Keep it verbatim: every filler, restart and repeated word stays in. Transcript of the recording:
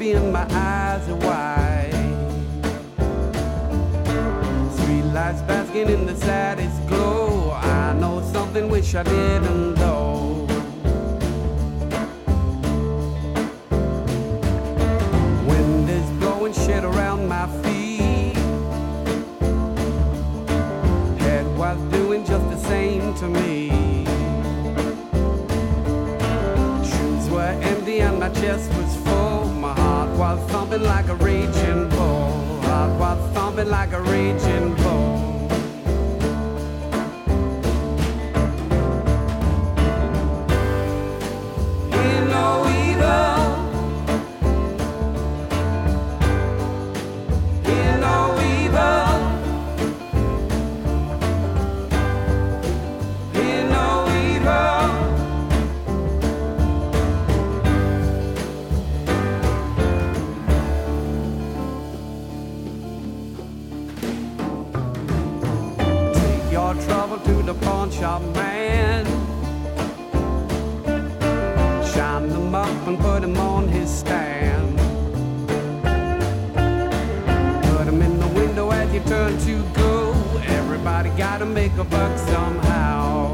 empty and my eyes are wide. Street lights basking in the saddest glow. I know something wish I didn't know. Wind is blowing shit around my feet. Head was doing just the same to me. Shoes were empty and my chest was full. My heart was thumping like a raging bull. Heart was thumping like a raging bull. Hear no evil. Hear no evil. Hear no evil. Your trouble to the pawn shop man. Shine them up and put them on his stand. Put them in the window as you turn to go. Everybody gotta make a buck somehow.